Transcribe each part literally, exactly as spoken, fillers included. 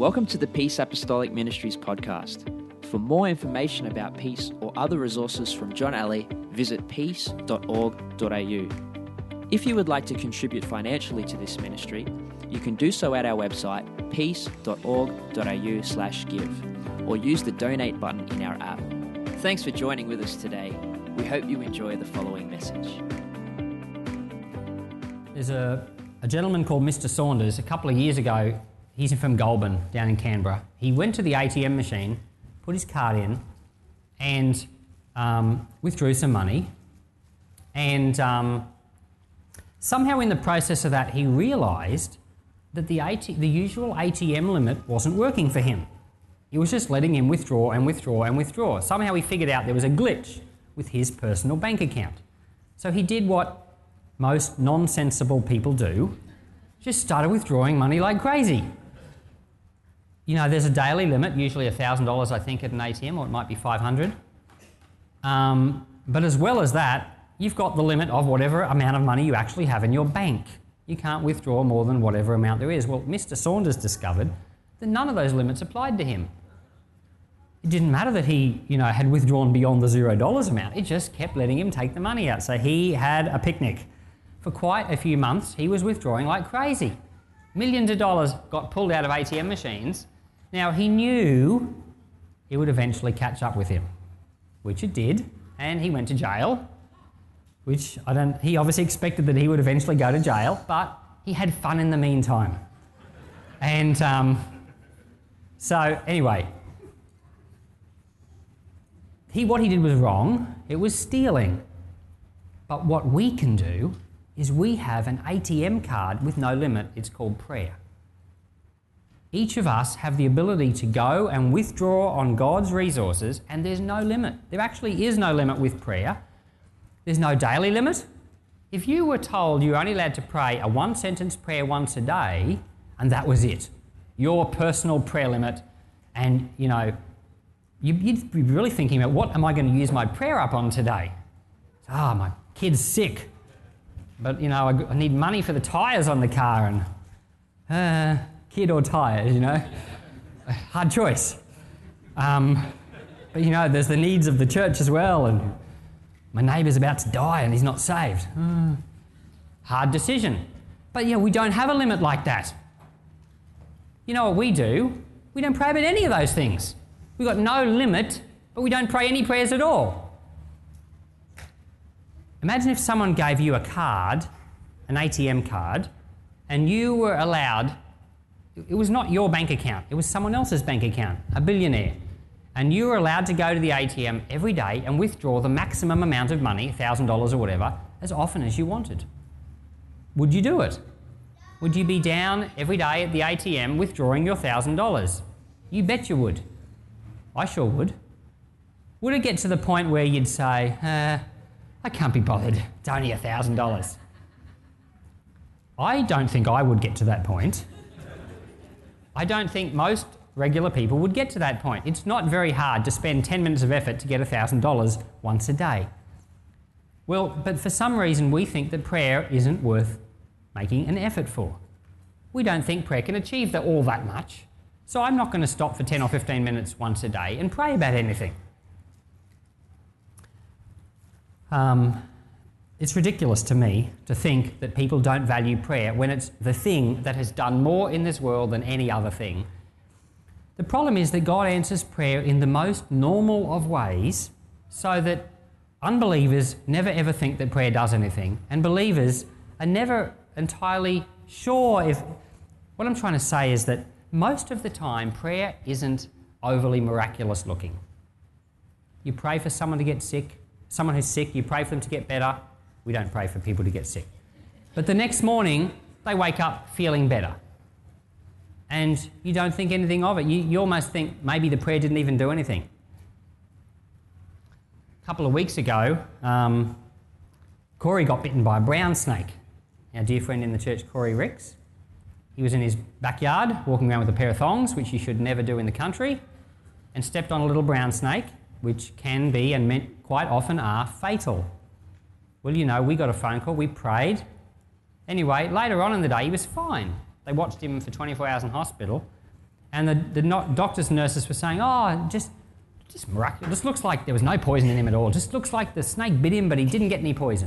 Welcome to the Peace Apostolic Ministries podcast. For more information about Peace or other resources from John Alley, visit peace dot org dot a u. If you would like to contribute financially to this ministry, you can do so at our website, peace dot org dot a u slash give, or use the donate button in our app. Thanks for joining with us today. We hope you enjoy the following message. There's a, a gentleman called Mister Saunders. A couple of years ago, he's from Goulburn, down in Canberra. He went to the A T M machine, put his card in, and um, withdrew some money. And um, somehow in the process of that, he realised that the, AT, the usual A T M limit wasn't working for him. It was just letting him withdraw and withdraw and withdraw. Somehow he figured out there was a glitch with his personal bank account. So he did what most non-sensible people do, just started withdrawing money like crazy. You know, there's a daily limit, usually one thousand dollars I think at an A T M, or it might be five hundred dollars. Um, but as well as that, you've got the limit of whatever amount of money you actually have in your bank. You can't withdraw more than whatever amount there is. Well, Mister Saunders discovered that none of those limits applied to him. It didn't matter that he, you know, had withdrawn beyond the zero dollars amount. It just kept letting him take the money out. So he had a picnic. For quite a few months, he was withdrawing like crazy. Millions of dollars got pulled out of A T M machines. Now, he knew it would eventually catch up with him, which it did, and he went to jail, which I don't, he obviously expected that he would eventually go to jail, but he had fun in the meantime. And um, so, anyway, he, what he did was wrong. It was stealing. But what we can do is we have an A T M card with no limit. It's called prayer. Each of us have the ability to go and withdraw on God's resources, and there's no limit. There actually is no limit with prayer. There's no daily limit. If you were told you're only allowed to pray a one-sentence prayer once a day, and that was it, your personal prayer limit, and, you know, you'd be really thinking about, what am I going to use my prayer up on today? Ah, oh, my kid's sick. But, you know, I need money for the tyres on the car, and uh, kid or tyres, you know. Hard choice. Um, but, you know, there's the needs of the church as well, and my neighbour's about to die and he's not saved. Uh, hard decision. But, yeah, we don't have a limit like that. You know what we do? We don't pray about any of those things. We've got no limit, but we don't pray any prayers at all. Imagine if someone gave you a card, an A T M card, and you were allowed, it was not your bank account, it was someone else's bank account, a billionaire, and you were allowed to go to the A T M every day and withdraw the maximum amount of money, one thousand dollars or whatever, as often as you wanted. Would you do it? Would you be down every day at the A T M withdrawing your one thousand dollars? You bet you would. I sure would. Would it get to the point where you'd say, uh, I can't be bothered, it's only one thousand dollars? I don't think I would get to that point. I don't think most regular people would get to that point. It's not very hard to spend ten minutes of effort to get one thousand dollars once a day. Well, but for some reason we think that prayer isn't worth making an effort for. We don't think prayer can achieve that, all that much. So I'm not going to stop for ten or fifteen minutes once a day and pray about anything. Um, it's ridiculous to me to think that people don't value prayer when it's the thing that has done more in this world than any other thing. The problem is that God answers prayer in the most normal of ways, so that unbelievers never ever think that prayer does anything, and believers are never entirely sure if... What I'm trying to say is that most of the time prayer isn't overly miraculous looking. You pray for someone to get sick, someone who's sick, you pray for them to get better. We don't pray for people to get sick. But the next morning, they wake up feeling better. And you don't think anything of it. You, you almost think maybe the prayer didn't even do anything. A couple of weeks ago, um, Corey got bitten by a brown snake. Our dear friend in the church, Corey Ricks. He was in his backyard, walking around with a pair of thongs, which you should never do in the country, and stepped on a little brown snake, which can be, and meant quite often are, fatal. Well, you know, we got a phone call, we prayed. Anyway, later on in the day, he was fine. They watched him for twenty-four hours in hospital, And the, the no- doctors and nurses were saying, oh, just, just miraculous. It just looks like there was no poison in him at all. It just looks like the snake bit him, but he didn't get any poison.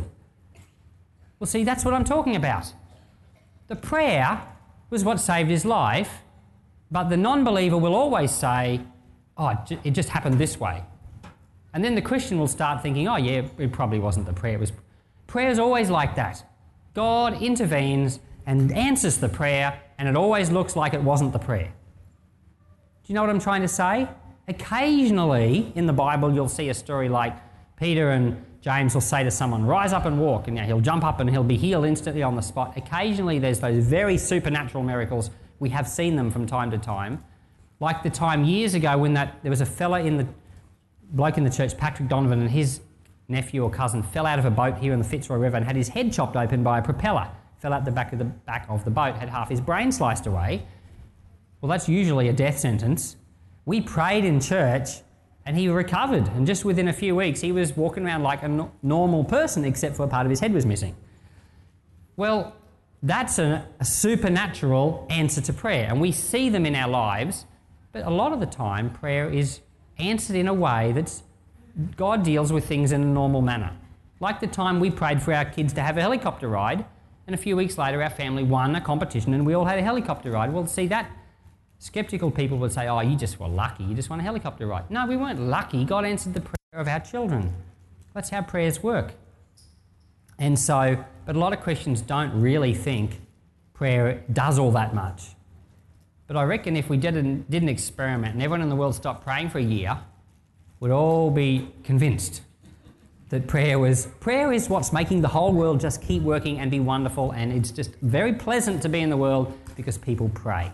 Well, see, that's what I'm talking about. The prayer was what saved his life, but the non-believer will always say, oh, it just happened this way. And then the Christian will start thinking, oh, yeah, it probably wasn't the prayer. It was... Prayer is always like that. God intervenes and answers the prayer, and it always looks like it wasn't the prayer. Do you know what I'm trying to say? Occasionally in the Bible you'll see a story like Peter and James will say to someone, rise up and walk, and he'll jump up and he'll be healed instantly on the spot. Occasionally there's those very supernatural miracles. We have seen them from time to time. Like the time years ago when that there was a fella in the bloke in the church, Patrick Donovan, and his nephew or cousin fell out of a boat here in the Fitzroy River and had his head chopped open by a propeller. Fell out the back of the back of the boat, had half his brain sliced away. Well, that's usually a death sentence. We prayed in church and he recovered, and just within a few weeks he was walking around like a no- normal person except for a part of his head was missing. Well, that's a, a supernatural answer to prayer, and we see them in our lives, but a lot of the time prayer is answered in a way that's God deals with things in a normal manner. Like the time we prayed for our kids to have a helicopter ride, and a few weeks later our family won a competition and we all had a helicopter ride. Well, see, that skeptical people would say, oh, you just were lucky, you just won a helicopter ride. No, we weren't lucky. God answered the prayer of our children. That's how prayers work. And so, but a lot of Christians don't really think prayer does all that much. But I reckon if we did an, did an experiment and everyone in the world stopped praying for a year, we'd all be convinced that prayer was prayer is what's making the whole world just keep working and be wonderful, and it's just very pleasant to be in the world because people pray.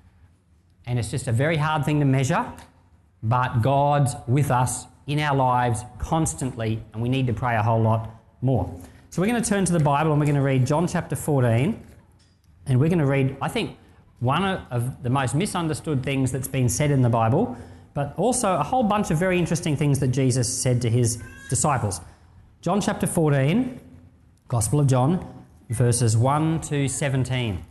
And it's just a very hard thing to measure, but God's with us in our lives constantly, and we need to pray a whole lot more. So we're going to turn to the Bible and we're going to read John chapter fourteen, and we're going to read, I think, one of the most misunderstood things that's been said in the Bible, but also a whole bunch of very interesting things that Jesus said to his disciples. John chapter fourteen, Gospel of John, verses one to seventeen.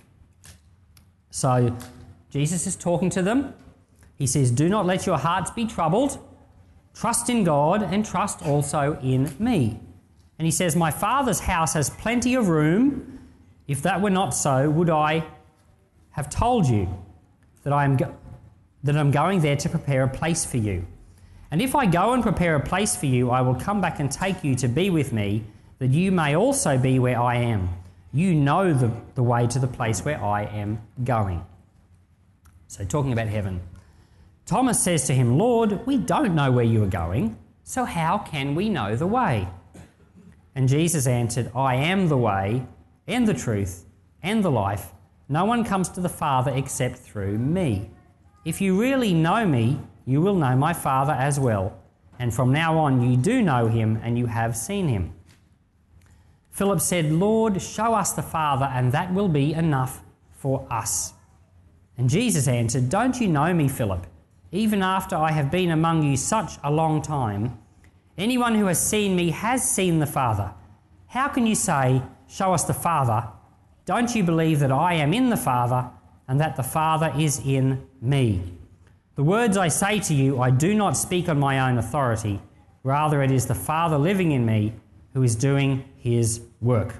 So Jesus is talking to them. He says, do not let your hearts be troubled. Trust in God and trust also in me. And he says, my Father's house has plenty of room. If that were not so, would I have told you that I am go- that I'm going there to prepare a place for you? And if I go and prepare a place for you, I will come back and take you to be with me, that you may also be where I am. You know the, the way to the place where I am going. So talking about heaven. Thomas says to him, Lord, we don't know where you are going, so how can we know the way? And Jesus answered, I am the way and the truth and the life. No one comes to the Father except through me. If you really know me, you will know my Father as well. And from now on you do know him and you have seen him. Philip said, Lord, show us the Father, and that will be enough for us. And Jesus answered, don't you know me, Philip, even after I have been among you such a long time? Anyone who has seen me has seen the Father. How can you say, show us the Father? Don't you believe that I am in the Father and that the Father is in me? The words I say to you, I do not speak on my own authority. Rather, it is the Father living in me who is doing his work.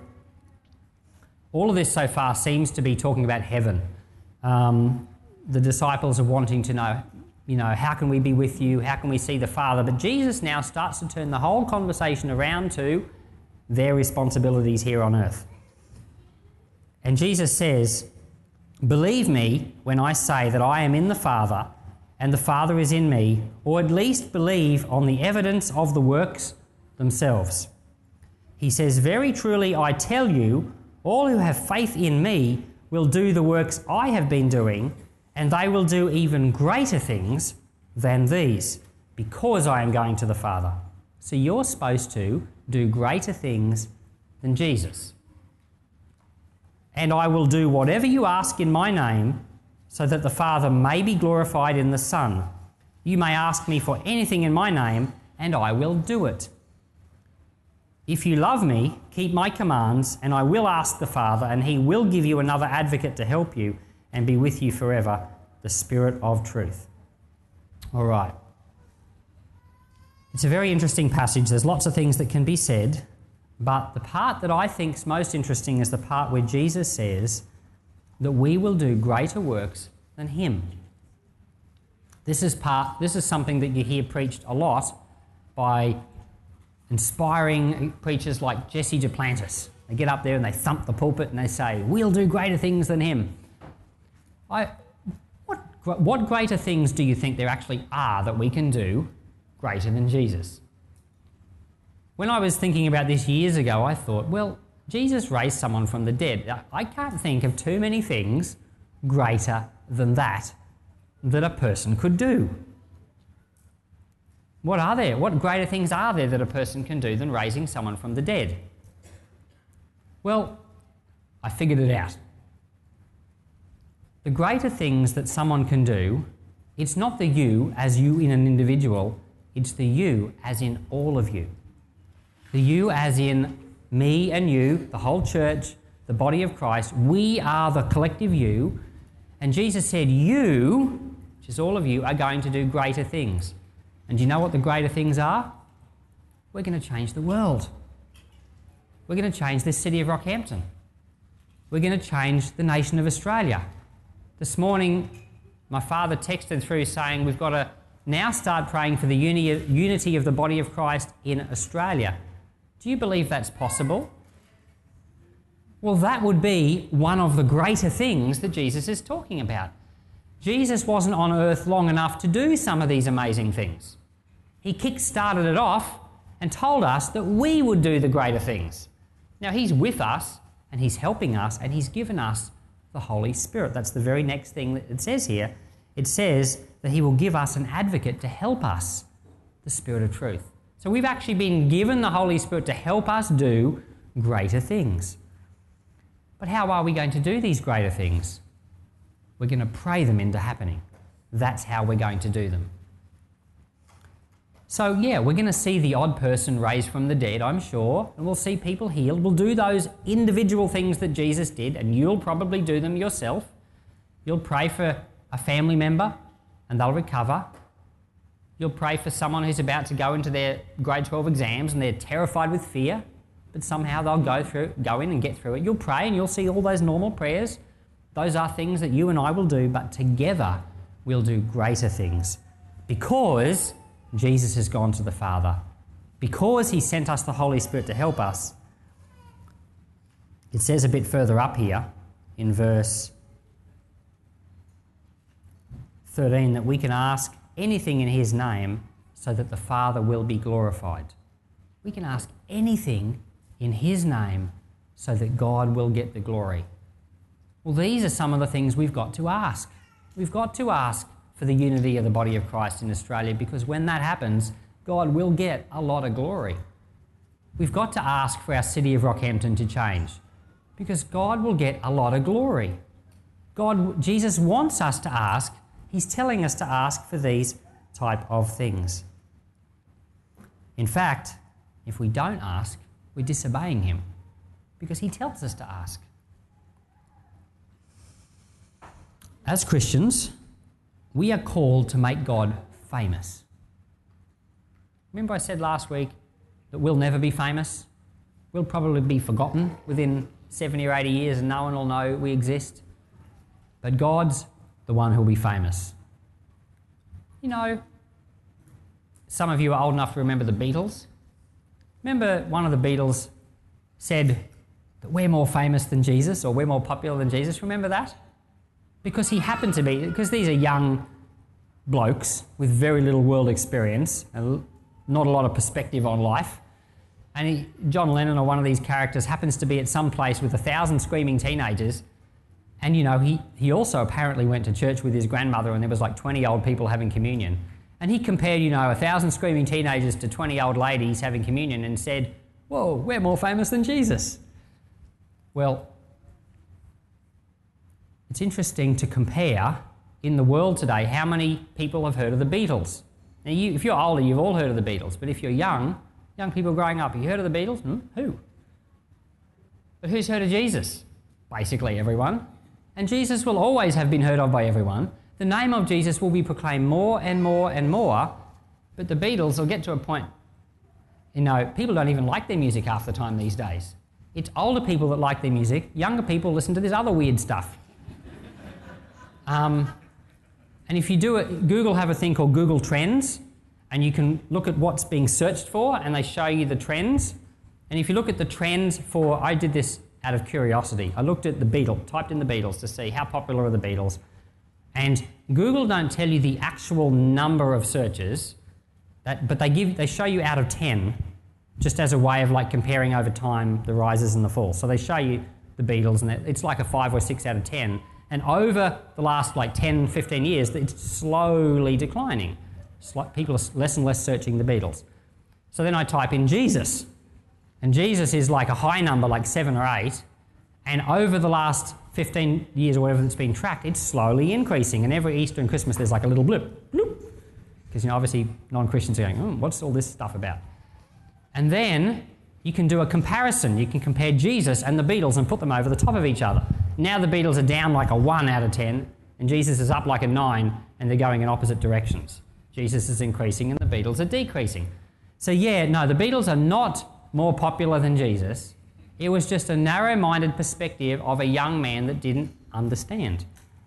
All of this so far seems to be talking about heaven. Um, the disciples are wanting to know, you know, how can we be with you? How can we see the Father? But Jesus now starts to turn the whole conversation around to their responsibilities here on earth. And Jesus says, believe me when I say that I am in the Father and the Father is in me, or at least believe on the evidence of the works themselves. He says, very truly I tell you, all who have faith in me will do the works I have been doing, and they will do even greater things than these, because I am going to the Father. So you're supposed to do greater things than Jesus. And I will do whatever you ask in my name, so that the Father may be glorified in the Son. You may ask me for anything in my name, and I will do it. If you love me, keep my commands, and I will ask the Father, and he will give you another advocate to help you and be with you forever, the Spirit of truth. All right. It's a very interesting passage. There's lots of things that can be said, but the part that I think is most interesting is the part where Jesus says that we will do greater works than him. This is part. This is something that you hear preached a lot by inspiring preachers like Jesse Duplantis. They get up there and they thump the pulpit and they say, we'll do greater things than him. I, what, what greater things do you think there actually are that we can do greater than Jesus? When I was thinking about this years ago, I thought, well, Jesus raised someone from the dead. I can't think of too many things greater than that that a person could do. What are there? What greater things are there that a person can do than raising someone from the dead? Well, I figured it out. The greater things that someone can do, it's not the you as you in an individual, it's the you as in all of you. The you as in me and you, the whole church, the body of Christ. We are the collective you. And Jesus said, you, which is all of you, are going to do greater things. And do you know what the greater things are? We're going to change the world. We're going to change this city of Rockhampton. We're going to change the nation of Australia. This morning, my father texted through saying we've got to now start praying for the uni- unity of the body of Christ in Australia. Do you believe that's possible? Well, that would be one of the greater things that Jesus is talking about. Jesus wasn't on earth long enough to do some of these amazing things. He kick-started it off and told us that we would do the greater things. Now, he's with us and he's helping us and he's given us the Holy Spirit. That's the very next thing that it says here. It says that he will give us an advocate to help us, the Spirit of truth. So we've actually been given the Holy Spirit to help us do greater things. But how are we going to do these greater things? We're going to pray them into happening. That's how we're going to do them. So yeah, we're going to see the odd person raised from the dead, I'm sure, and we'll see people healed. We'll do those individual things that Jesus did, and you'll probably do them yourself. You'll pray for a family member, and they'll recover. You'll pray for someone who's about to go into their grade twelve exams, and they're terrified with fear, but somehow they'll go through, go in and get through it. You'll pray, and you'll see all those normal prayers. Those are things that you and I will do, but together we'll do greater things because Jesus has gone to the Father. Because he sent us the Holy Spirit to help us. It says a bit further up here in verse thirteen that we can ask anything in his name so that the Father will be glorified. We can ask anything in his name so that God will get the glory. Well, these are some of the things we've got to ask. We've got to ask for the unity of the body of Christ in Australia, because when that happens, God will get a lot of glory. We've got to ask for our city of Rockhampton to change, because God will get a lot of glory. God, Jesus wants us to ask. He's telling us to ask for these type of things. In fact, if we don't ask, we're disobeying him, because he tells us to ask. As Christians, we are called to make God famous. Remember I said last week that we'll never be famous? We'll probably be forgotten within seventy or eighty years and no one will know we exist. But God's the one who'll be famous. You know, some of you are old enough to remember the Beatles. Remember one of the Beatles said that we're more famous than Jesus, or we're more popular than Jesus? Remember that? Because he happened to be, because these are young blokes with very little world experience and not a lot of perspective on life. And he, John Lennon, or one of these characters, happens to be at some place with a thousand screaming teenagers. And, you know, he, he also apparently went to church with his grandmother and there was like twenty old people having communion. And he compared, you know, a thousand screaming teenagers to twenty old ladies having communion and said, whoa, we're more famous than Jesus. Well, it's interesting to compare in the world today how many people have heard of the Beatles. Now, you, if you're older, you've all heard of the Beatles. But if you're young, young people growing up, have you heard of the Beatles? Hmm? Who? But who's heard of Jesus? Basically everyone. And Jesus will always have been heard of by everyone. The name of Jesus will be proclaimed more and more and more, but the Beatles will get to a point, you know, people don't even like their music half the time these days. It's older people that like their music. Younger people listen to this other weird stuff. um, and if you do it, Google have a thing called Google Trends, and you can look at what's being searched for, and they show you the trends. And if you look at the trends for, I did this out of curiosity. I looked at the Beatles, typed in the Beatles to see how popular are the Beatles. And Google don't tell you the actual number of searches, that, but they give they show you out of ten, just as a way of like comparing over time the rises and the falls. So they show you the Beatles, and it's like a five or six out of ten. And over the last like ten, fifteen years, it's slowly declining. People are less and less searching the Beatles. So then I type in Jesus, and Jesus is like a high number, like seven or eight. And over the last fifteen years or whatever that's been tracked, it's slowly increasing. And every Easter and Christmas, there's like a little blip, bloop. Because, you know, obviously non-Christians are going, oh, what's all this stuff about? And then you can do a comparison. You can compare Jesus and the Beatles and put them over the top of each other. Now the Beatles are down like a one out of ten, and Jesus is up like a nine, and they're going in opposite directions. Jesus is increasing and the Beatles are decreasing. So yeah, no, the Beatles are not more popular than Jesus. It was just a narrow-minded perspective of a young man that didn't understand.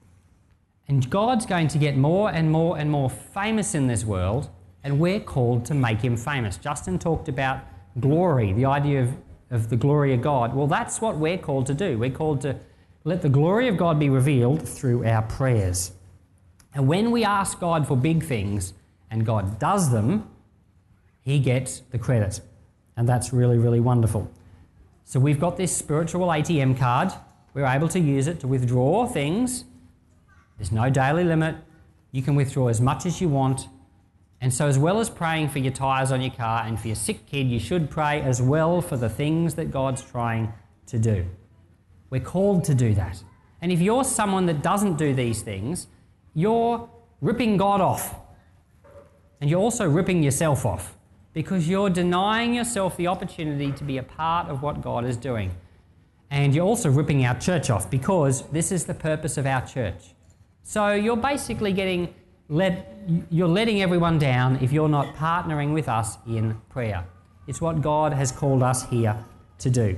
And God's going to get more and more and more famous in this world, and we're called to make him famous. Justin talked about glory, the idea of, of the glory of God. Well, that's what we're called to do. We're called to let the glory of God be revealed through our prayers. And when we ask God for big things and God does them, he gets the credit. And that's really, really wonderful. So we've got this spiritual A T M card. We're able to use it to withdraw things. There's no daily limit. You can withdraw as much as you want. And so as well as praying for your tyres on your car and for your sick kid, you should pray as well for the things that God's trying to do. We're called to do that. And if you're someone that doesn't do these things, you're ripping God off. And you're also ripping yourself off, because you're denying yourself the opportunity to be a part of what God is doing. And you're also ripping our church off, because this is the purpose of our church. So you're basically getting let, you're letting everyone down if you're not partnering with us in prayer. It's what God has called us here to do.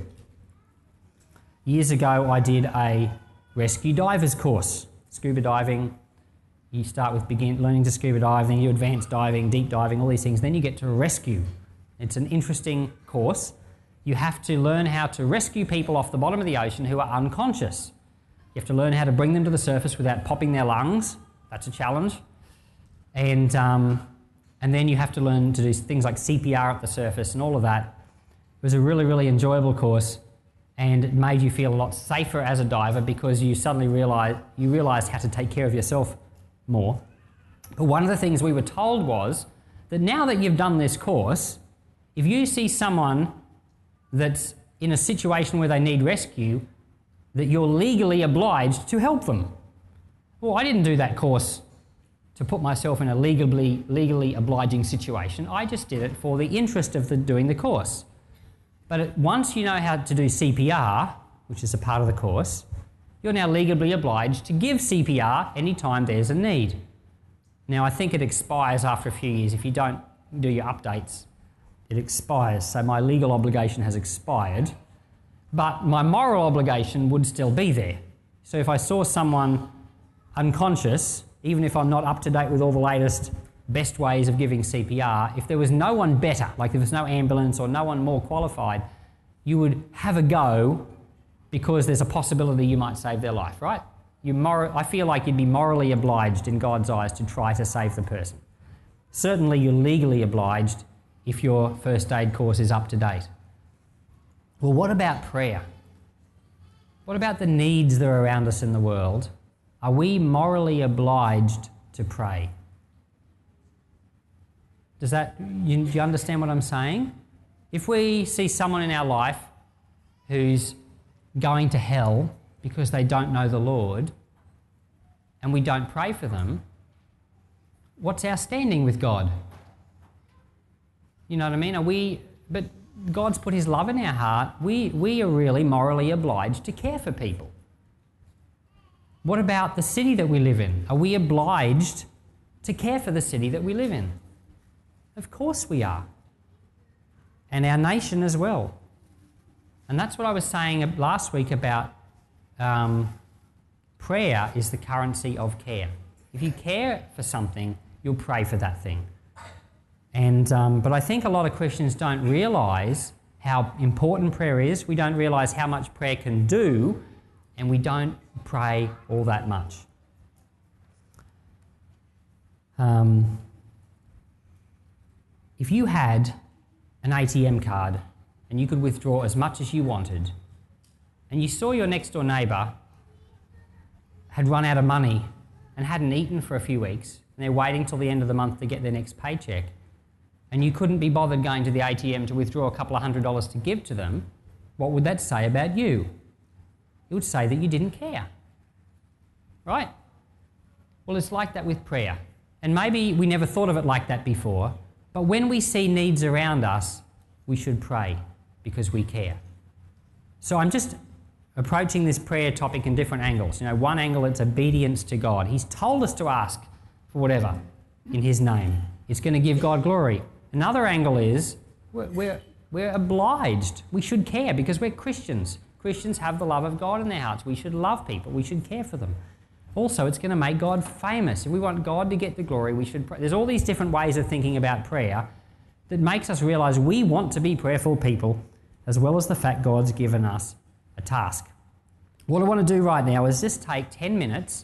Years ago, I did a rescue divers course, scuba diving. You start with begin learning to scuba dive, then you advance diving, deep diving, all these things. Then you get to rescue. It's an interesting course. You have to learn how to rescue people off the bottom of the ocean who are unconscious. You have to learn how to bring them to the surface without popping their lungs. That's a challenge. And, um, and then you have to learn to do things like C P R at the surface and all of that. It was a really, really enjoyable course, and it made you feel a lot safer as a diver, because you suddenly realised you realised how to take care of yourself more. But one of the things we were told was that now that you've done this course, if you see someone that's in a situation where they need rescue, that you're legally obliged to help them. Well, I didn't do that course to put myself in a legally, legally obliging situation. I just did it for the interest of the, doing the course. But it, once you know how to do C P R, which is a part of the course, you're now legally obliged to give C P R anytime there's a need. Now, I think it expires after a few years. If you don't do your updates, it expires. So my legal obligation has expired, but my moral obligation would still be there. So if I saw someone unconscious, even if I'm not up to date with all the latest best ways of giving C P R, if there was no one better, like if there was no ambulance or no one more qualified, you would have a go, because there's a possibility you might save their life, right? You mor- I feel like you'd be morally obliged in God's eyes to try to save the person. Certainly you're legally obliged if your first aid course is up to date. Well, what about prayer? What about the needs that are around us in the world? Are we morally obliged to pray? Does that, you, do you understand what I'm saying? If we see someone in our life who's going to hell because they don't know the Lord, and we don't pray for them, what's our standing with God? You know what I mean? Are we, but God's put his love in our heart. We, we are really morally obliged to care for people. What about the city that we live in? Are we obliged to care for the city that we live in? Of course we are. And our nation as well. And that's what I was saying last week about um, prayer is the currency of care. If you care for something, you'll pray for that thing. And um, but I think a lot of Christians don't realise how important prayer is. We don't realise how much prayer can do, and we don't pray all that much. Um, if you had an A T M card and you could withdraw as much as you wanted, and you saw your next door neighbour had run out of money and hadn't eaten for a few weeks, and they're waiting till the end of the month to get their next paycheck, and you couldn't be bothered going to the A T M to withdraw a couple of hundred dollars to give to them, what would that say about you? It would say that you didn't care. Right? Well, it's like that with prayer. And maybe we never thought of it like that before, but when we see needs around us, we should pray because we care. So I'm just approaching this prayer topic in different angles. You know, one angle, it's obedience to God. He's told us to ask for whatever in His name. It's going to give God glory. Another angle is we're, we're, we're obliged. We should care because we're Christians. Christians have the love of God in their hearts. We should love people. We should care for them. Also, it's going to make God famous. If we want God to get the glory, we should pray. There's all these different ways of thinking about prayer that makes us realise we want to be prayerful people, as well as the fact God's given us a task. What I want to do right now is just take ten minutes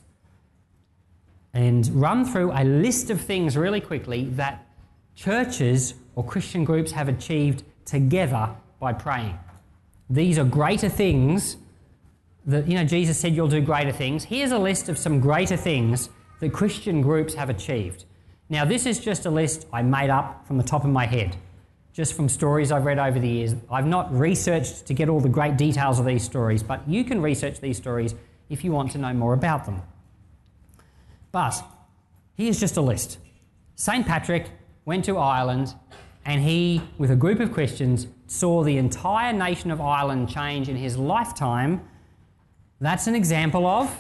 and run through a list of things really quickly that churches or Christian groups have achieved together by praying. These are greater things that, you know, Jesus said you'll do greater things. Here's a list of some greater things that Christian groups have achieved. Now, this is just a list I made up from the top of my head, just from stories I've read over the years. I've not researched to get all the great details of these stories, but you can research these stories if you want to know more about them. But here's just a list. Saint Patrick went to Ireland and he, with a group of Christians, saw the entire nation of Ireland change in his lifetime. That's an example of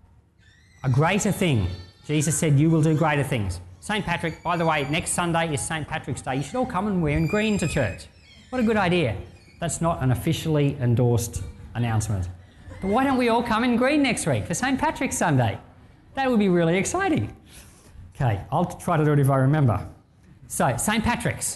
a greater thing. Jesus said, you will do greater things. Saint Patrick, by the way, next Sunday is Saint Patrick's Day. You should all come and wear in green to church. What a good idea. That's not an officially endorsed announcement. But why don't we all come in green next week for Saint Patrick's Sunday? That would be really exciting. Okay, I'll try to do it if I remember. So, Saint Patrick's.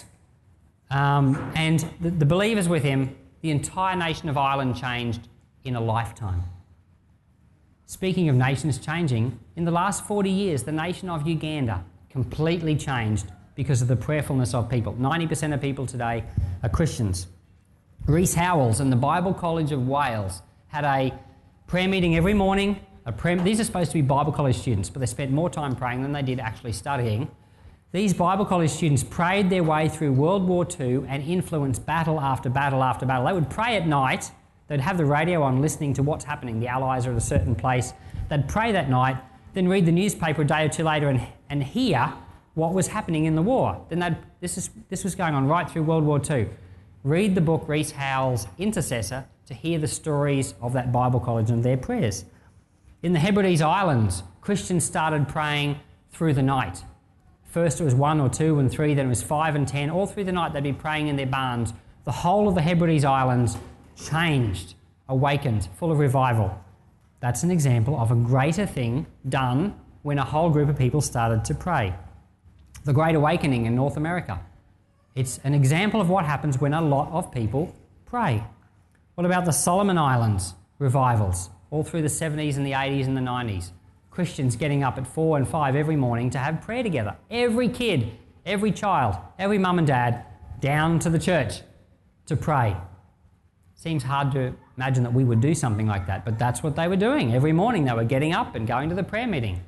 Um, and the, the believers with him, the entire nation of Ireland changed in a lifetime. Speaking of nations changing, in the last forty years, the nation of Uganda completely changed because of the prayerfulness of people. ninety percent of people today are Christians. Rees Howells and the Bible College of Wales had a prayer meeting every morning. A prayer, these are supposed to be Bible college students, but they spent more time praying than they did actually studying. These Bible college students prayed their way through World War Two and influenced battle after battle after battle. They would pray at night. They'd have the radio on listening to what's happening. The Allies are at a certain place. They'd pray that night, then read the newspaper a day or two later and, and hear what was happening in the war. Then they'd, this, is, this was going on right through World War Two. Read the book Rees Howells' Intercessor to hear the stories of that Bible college and their prayers. In the Hebrides Islands, Christians started praying through the night. First it was one or two and three, then it was five and ten. All through the night they'd be praying in their barns. The whole of the Hebrides Islands changed, awakened, full of revival. That's an example of a greater thing done when a whole group of people started to pray. The Great Awakening in North America. It's an example of what happens when a lot of people pray. What about the Solomon Islands revivals? All through the seventies and the eighties and the nineties. Christians getting up at four and five every morning to have prayer together. Every kid, every child, every mum and dad down to the church to pray. Seems hard to imagine that we would do something like that, but that's what they were doing. Every morning they were getting up and going to the prayer meeting.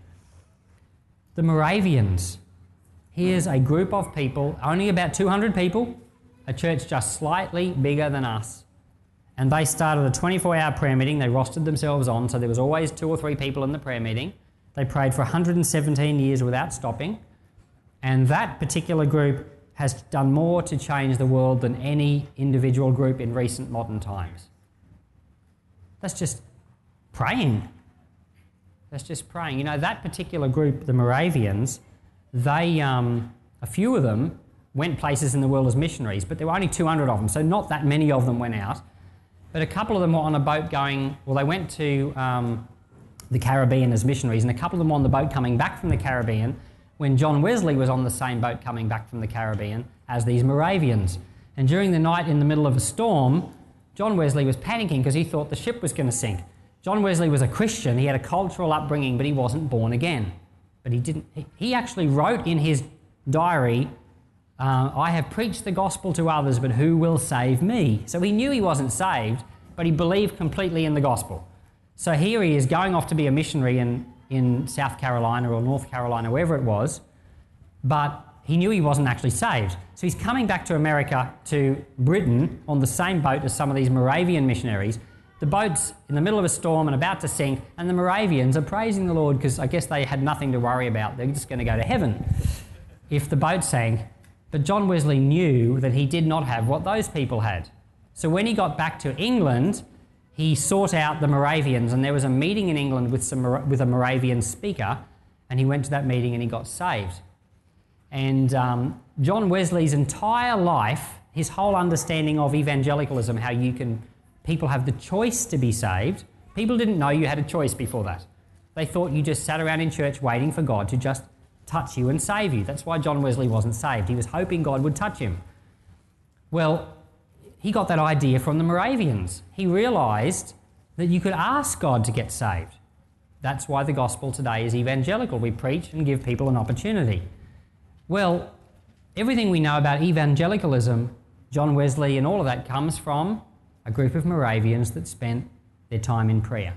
The Moravians. Here's a group of people, only about two hundred people, a church just slightly bigger than us. And they started a twenty-four hour prayer meeting. They rostered themselves on, so there was always two or three people in the prayer meeting. They prayed for one hundred seventeen years without stopping. And that particular group has done more to change the world than any individual group in recent modern times. That's just praying. That's just praying. You know, that particular group, the Moravians, they, um, a few of them went places in the world as missionaries, but there were only two hundred of them, so not that many of them went out. But a couple of them were on a boat going, well, they went to um, the Caribbean as missionaries, and a couple of them were on the boat coming back from the Caribbean when John Wesley was on the same boat coming back from the Caribbean as these Moravians. And during the night in the middle of a storm, John Wesley was panicking because he thought the ship was going to sink. John Wesley was a Christian, he had a cultural upbringing, but he wasn't born again. But he didn't. He actually wrote in his diary, uh, I have preached the gospel to others, but who will save me? So he knew he wasn't saved, but he believed completely in the gospel. So here he is going off to be a missionary in, in South Carolina or North Carolina, wherever it was, but he knew he wasn't actually saved. So he's coming back to America, to Britain, on the same boat as some of these Moravian missionaries. The boat's in the middle of a storm and about to sink, and the Moravians are praising the Lord because I guess they had nothing to worry about. They're just going to go to heaven if the boat sank. But John Wesley knew that he did not have what those people had. So when he got back to England, he sought out the Moravians, and there was a meeting in England with, some, with a Moravian speaker, and he went to that meeting and he got saved. And um, John Wesley's entire life, his whole understanding of evangelicalism, how you can... people have the choice to be saved. People didn't know you had a choice before that. They thought you just sat around in church waiting for God to just touch you and save you. That's why John Wesley wasn't saved. He was hoping God would touch him. Well, he got that idea from the Moravians. He realised that you could ask God to get saved. That's why the gospel today is evangelical. We preach and give people an opportunity. Well, everything we know about evangelicalism, John Wesley and all of that comes from a group of Moravians that spent their time in prayer.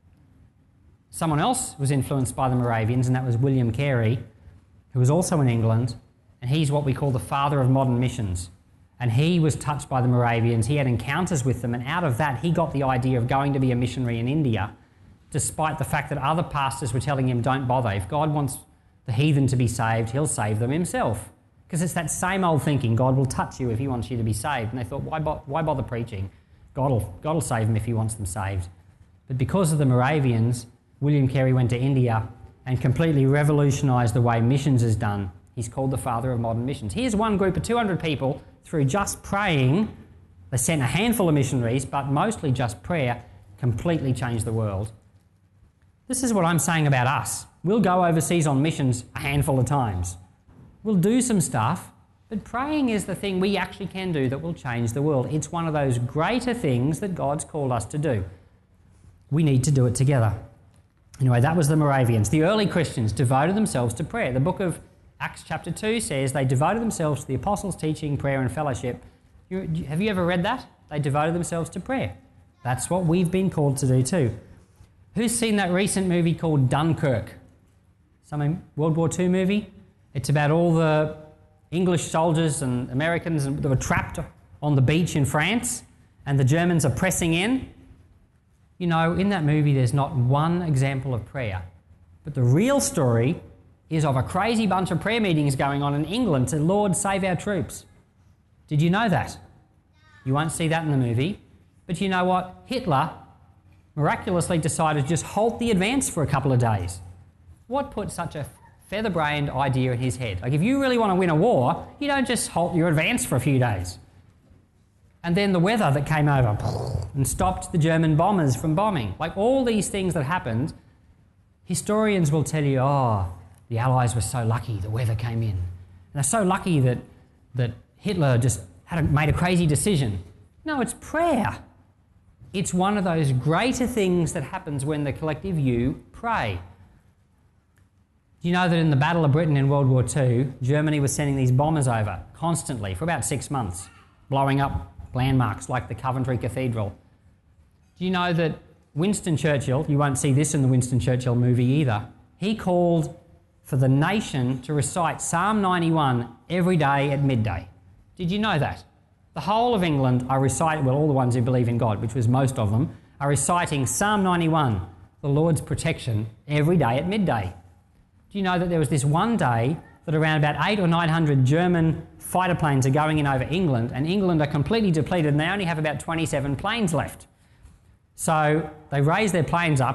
Someone else was influenced by the Moravians, and that was William Carey, who was also in England, and he's what we call the father of modern missions. And he was touched by the Moravians, he had encounters with them, and out of that he got the idea of going to be a missionary in India, despite the fact that other pastors were telling him, don't bother, if God wants the heathen to be saved, he'll save them himself. Because it's that same old thinking, God will touch you if he wants you to be saved. And they thought, why, bo- why bother preaching? God will, God will save them if he wants them saved. But because of the Moravians, William Carey went to India and completely revolutionised the way missions is done. He's called the father of modern missions. Here's one group of two hundred people, through just praying, they sent a handful of missionaries, but mostly just prayer, completely changed the world. This is what I'm saying about us. We'll go overseas on missions a handful of times. We'll do some stuff, but praying is the thing we actually can do that will change the world. It's one of those greater things that God's called us to do. We need to do it together. Anyway, that was the Moravians. The early Christians devoted themselves to prayer. The book of Acts chapter two says they devoted themselves to the apostles' teaching, prayer and fellowship. You, have you ever read that? They devoted themselves to prayer. That's what we've been called to do too. Who's seen that recent movie called Dunkirk? Some World War Two movie? It's about all the English soldiers and Americans that were trapped on the beach in France, and the Germans are pressing in. You know, in that movie there's not one example of prayer. But the real story is of a crazy bunch of prayer meetings going on in England to Lord, save our troops. Did you know that? You won't see that in the movie. But you know what? Hitler miraculously decided to just halt the advance for a couple of days. What put such a feather-brained idea in his head? Like, if you really want to win a war, you don't just halt your advance for a few days. And then the weather that came over and stopped the German bombers from bombing. Like, all these things that happened, historians will tell you, oh, the Allies were so lucky the weather came in. And they're so lucky that, that Hitler just had a, made a crazy decision. No, it's prayer. It's one of those greater things that happens when the collective you pray. Do you know that in the Battle of Britain in World War Two, Germany was sending these bombers over constantly for about six months, blowing up landmarks like the Coventry Cathedral? Do you know that Winston Churchill, you won't see this in the Winston Churchill movie either, he called for the nation to recite Psalm ninety-one every day at midday. Did you know that? The whole of England are reciting, well, all the ones who believe in God, which was most of them, are reciting Psalm ninety-one, the Lord's protection, every day at midday. Do you know that there was this one day that around about eight or nine hundred German fighter planes are going in over England, and England are completely depleted and they only have about twenty-seven planes left. So they raise their planes up,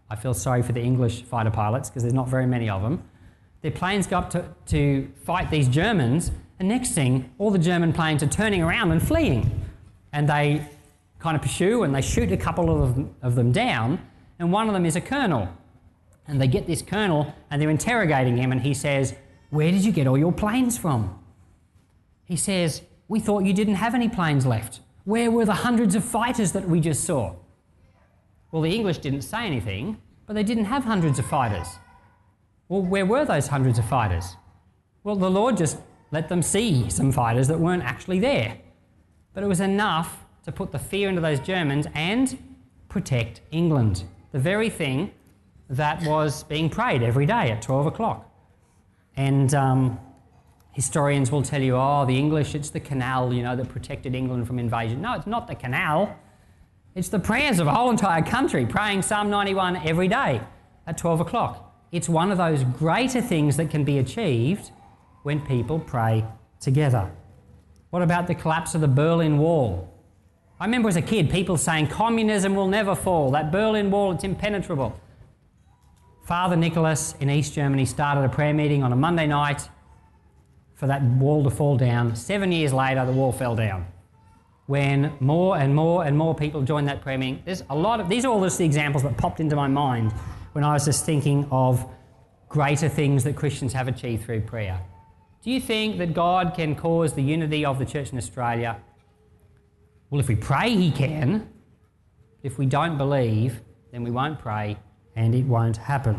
I feel sorry for the English fighter pilots because there's not very many of them. Their planes go up to, to fight these Germans, and next thing, all the German planes are turning around and fleeing. And they kind of pursue and they shoot a couple of them, of them down, and one of them is a colonel. And they get this colonel and they're interrogating him, and he says, "Where did you get all your planes from?" He says, "We thought you didn't have any planes left. Where were the hundreds of fighters that we just saw?" Well, the English didn't say anything, but they didn't have hundreds of fighters. Well, where were those hundreds of fighters? Well, the Lord just let them see some fighters that weren't actually there. But it was enough to put the fear into those Germans and protect England, the very thing that was being prayed every day at twelve o'clock. And um, historians will tell you, oh, the English, it's the canal, you know, that protected England from invasion. No, it's not the canal. It's the prayers of a whole entire country praying Psalm ninety-one every day at twelve o'clock. It's one of those greater things that can be achieved when people pray together. What about the collapse of the Berlin Wall? I remember as a kid people saying communism will never fall, that Berlin Wall, it's impenetrable. Father Nicholas in East Germany started a prayer meeting on a Monday night for that wall to fall down. Seven years later, the wall fell down. When more and more and more people joined that prayer meeting, there's a lot of, these are all just the examples that popped into my mind when I was just thinking of greater things that Christians have achieved through prayer. Do you think that God can cause the unity of the church in Australia? Well, if we pray, he can. If we don't believe, then we won't pray and it won't happen.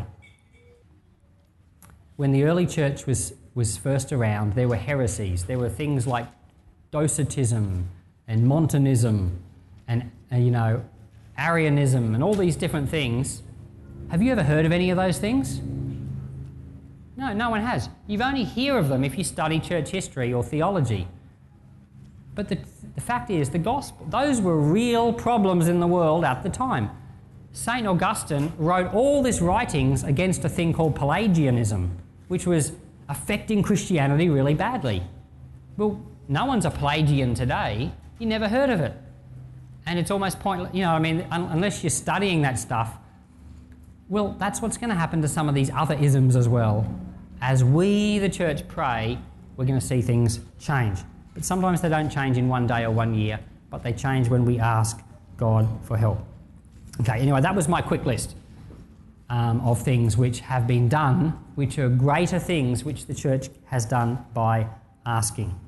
When the early church was, was first around, there were heresies. There were things like Docetism and Montanism and, and you know, Arianism and all these different things. Have you ever heard of any of those things? No, no one has. You've only hear of them if you study church history or theology. But the, the fact is, the gospel, those were real problems in the world at the time. Saint Augustine wrote all these writings against a thing called Pelagianism, which was affecting Christianity really badly. Well, no one's a Pelagian today. You never heard of it. And it's almost pointless, you know, I mean, un- unless you're studying that stuff. Well, that's what's going to happen to some of these other isms as well. As we, the church, pray, we're going to see things change. But sometimes they don't change in one day or one year, but they change when we ask God for help. Okay, anyway, that was my quick list um, of things which have been done, which are greater things which the church has done by asking.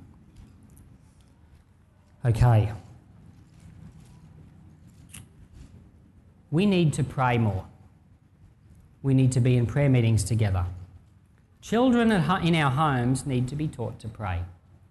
Okay. We need to pray more. We need to be in prayer meetings together. Children in our homes need to be taught to pray.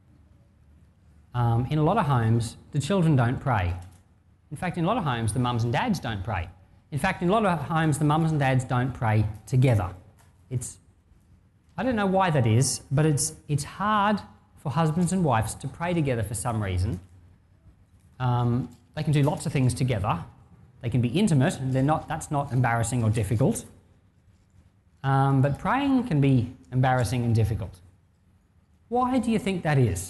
Um, in a lot of homes, the children don't pray. In fact, in a lot of homes, the mums and dads don't pray. In fact, in a lot of homes, the mums and dads don't pray together. It's, I don't know why that is, but it's, it's hard for husbands and wives to pray together for some reason. Um, they can do lots of things together. They can be intimate, and they're not, that's not embarrassing or difficult. Um, but praying can be embarrassing and difficult. Why do you think that is?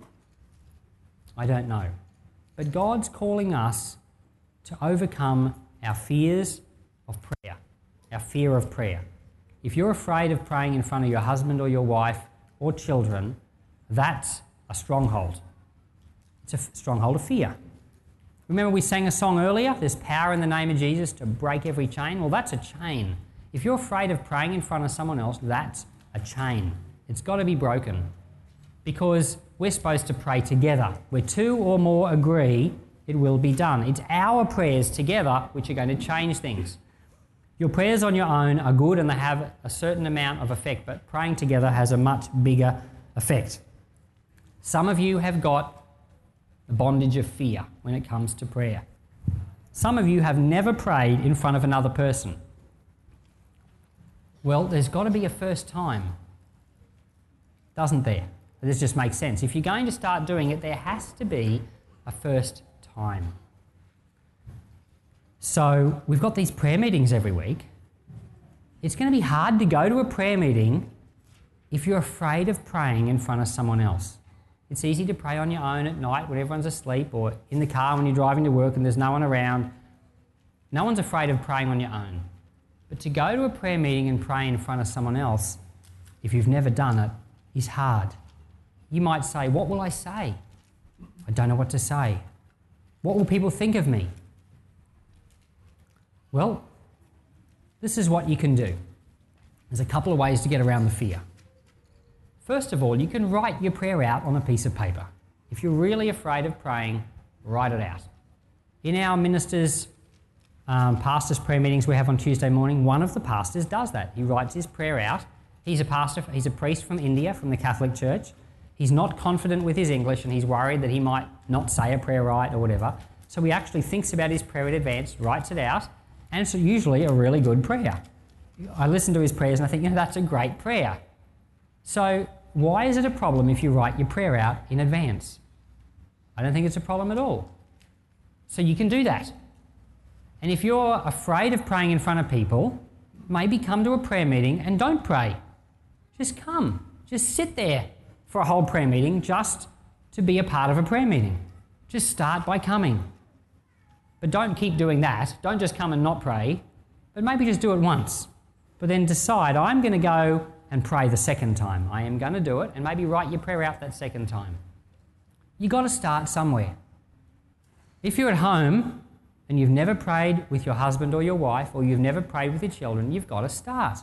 I don't know. But God's calling us to overcome our fears of prayer, our fear of prayer. If you're afraid of praying in front of your husband or your wife or children, that's a stronghold. It's a stronghold of fear. Remember we sang a song earlier, there's power in the name of Jesus to break every chain? Well, that's a chain. If you're afraid of praying in front of someone else, that's a chain. It's got to be broken. Because we're supposed to pray together. Where two or more agree, it will be done. It's our prayers together which are going to change things. Your prayers on your own are good and they have a certain amount of effect, but praying together has a much bigger effect. Some of you have got the bondage of fear when it comes to prayer. Some of you have never prayed in front of another person. Well, there's got to be a first time, doesn't there? This just makes sense. If you're going to start doing it, there has to be a first time. So we've got these prayer meetings every week. It's going to be hard to go to a prayer meeting if you're afraid of praying in front of someone else. It's easy to pray on your own at night when everyone's asleep, or in the car when you're driving to work and there's no one around. No one's afraid of praying on your own. But to go to a prayer meeting and pray in front of someone else, if you've never done it, is hard. You might say, what will I say? I don't know what to say. What will people think of me? Well, this is what you can do. There's a couple of ways to get around the fear. First of all, you can write your prayer out on a piece of paper. If you're really afraid of praying, write it out. In our ministers' um, pastors' prayer meetings we have on Tuesday morning, one of the pastors does that. He writes his prayer out. He's a pastor, he's a priest from India, from the Catholic Church. He's not confident with his English and he's worried that he might not say a prayer right or whatever. So he actually thinks about his prayer in advance, writes it out, and it's usually a really good prayer. I listen to his prayers and I think, you know, that's a great prayer. So why is it a problem if you write your prayer out in advance? I don't think it's a problem at all. So you can do that. And if you're afraid of praying in front of people, maybe come to a prayer meeting and don't pray. Just come. Just sit there for a whole prayer meeting just to be a part of a prayer meeting. Just start by coming. But don't keep doing that. Don't just come and not pray, but maybe just do it once. But then decide, I'm going to go and pray the second time. I am going to do it, and maybe write your prayer out that second time. You've got to start somewhere. If you're at home and you've never prayed with your husband or your wife, or you've never prayed with your children, you've got to start.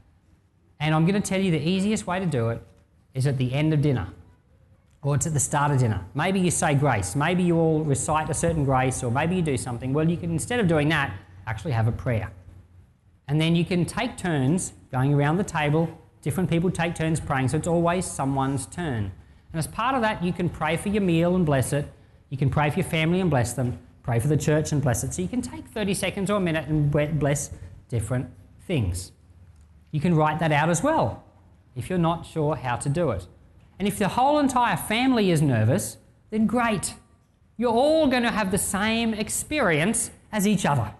And I'm going to tell you the easiest way to do it is at the end of dinner, or it's at the start of dinner. Maybe you say grace. Maybe you all recite a certain grace, or maybe you do something. Well, you can, instead of doing that, actually have a prayer. And then you can take turns going around the table. Different people take turns praying, so it's always someone's turn. And as part of that, you can pray for your meal and bless it. You can pray for your family and bless them. Pray for the church and bless it. So you can take thirty seconds or a minute and bless different things. You can write that out as well if you're not sure how to do it. And if the whole entire family is nervous, then great. You're all going to have the same experience as each other.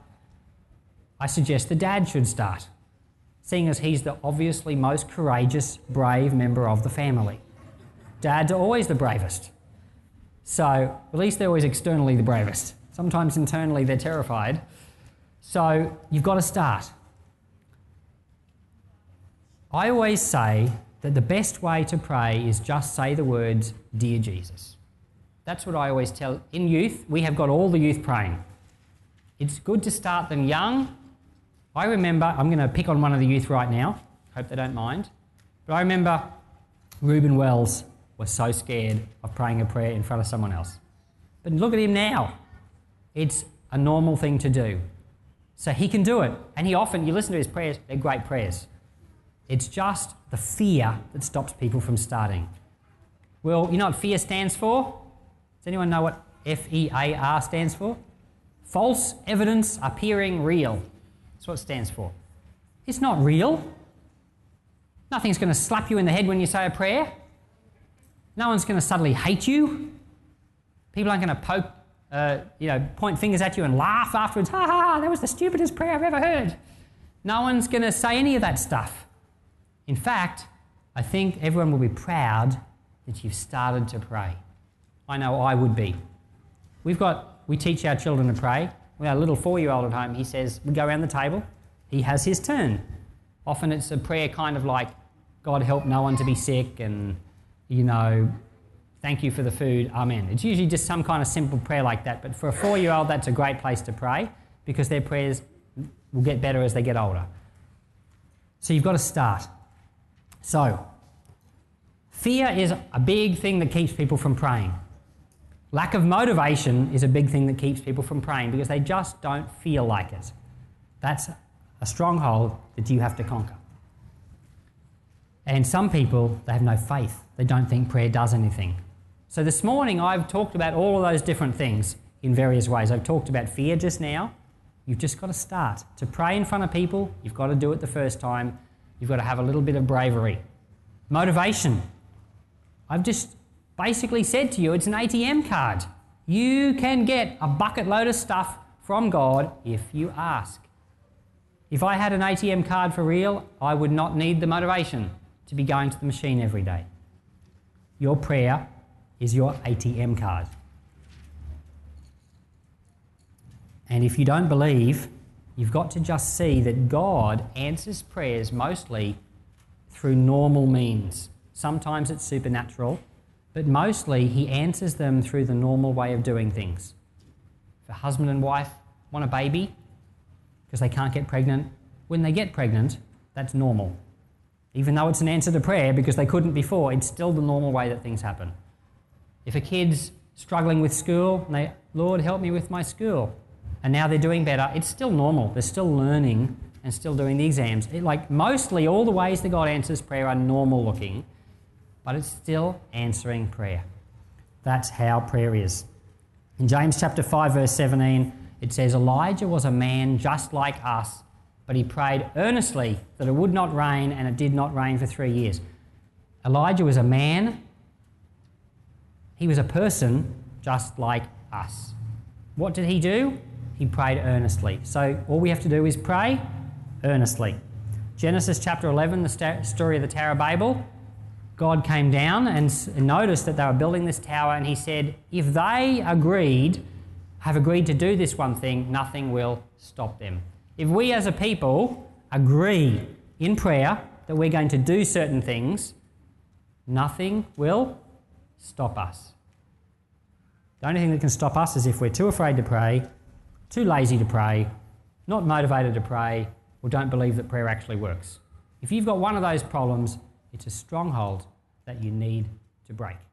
I suggest the dad should start, seeing as he's the obviously most courageous, brave member of the family. Dads are always the bravest. So at least they're always externally the bravest. Sometimes internally they're terrified. So you've got to start. I always say that the best way to pray is just say the words, "Dear Jesus." That's what I always tell. In youth, we have got all the youth praying. It's good to start them young. I remember, I'm going to pick on one of the youth right now, hope they don't mind, but I remember Reuben Wells was so scared of praying a prayer in front of someone else. But look at him now. It's a normal thing to do. So he can do it. And he often, you listen to his prayers, they're great prayers. It's just the fear that stops people from starting. Well, you know what fear stands for? Does anyone know what F E A R stands for? False evidence appearing real. That's what it stands for. It's not real. Nothing's going to slap you in the head when you say a prayer. No one's going to suddenly hate you. People aren't going to poke, uh, you know, point fingers at you and laugh afterwards. Ha ha ha, that was the stupidest prayer I've ever heard. No one's going to say any of that stuff. In fact, I think everyone will be proud that you've started to pray. I know I would be. We've got, we teach our children to pray. We have a little four-year-old at home. He says, we go around the table. He has his turn. Often it's a prayer kind of like, God help no one to be sick and, you know, thank you for the food, amen. It's usually just some kind of simple prayer like that. But for a four-year-old, that's a great place to pray because their prayers will get better as they get older. So you've got to start. So, fear is a big thing that keeps people from praying. Lack of motivation is a big thing that keeps people from praying because they just don't feel like it. That's a stronghold that you have to conquer. And some people, they have no faith. They don't think prayer does anything. So this morning I've talked about all of those different things in various ways. I've talked about fear just now. You've just got to start. To pray in front of people, you've got to do it the first time. You've got to have a little bit of bravery. Motivation. I've just basically said to you, it's an A T M card. You can get a bucket load of stuff from God if you ask. If I had an A T M card for real, I would not need the motivation to be going to the machine every day. Your prayer is your A T M card. And if you don't believe You've got to just see that God answers prayers mostly through normal means. Sometimes it's supernatural, but mostly he answers them through the normal way of doing things. If a husband and wife want a baby because they can't get pregnant, when they get pregnant, that's normal. Even though it's an answer to prayer because they couldn't before, it's still the normal way that things happen. If a kid's struggling with school, and they, Lord, help me with my school, and now they're doing better, it's still normal. They're still learning and still doing the exams. It, like mostly all the ways that God answers prayer are normal looking, but it's still answering prayer. That's how prayer is. In James chapter five, verse seventeen, it says, Elijah was a man just like us, but he prayed earnestly that it would not rain, and it did not rain for three years. Elijah was a man. He was a person just like us. What did he do? He prayed earnestly. So all we have to do is pray earnestly. Genesis chapter eleven, the st- story of the Tower of Babel. God came down and s- noticed that they were building this tower, and he said, if they agreed, have agreed to do this one thing, nothing will stop them. If we as a people agree in prayer that we're going to do certain things, nothing will stop us. The only thing that can stop us is if we're too afraid to pray, too lazy to pray, not motivated to pray, or don't believe that prayer actually works. If you've got one of those problems, it's a stronghold that you need to break.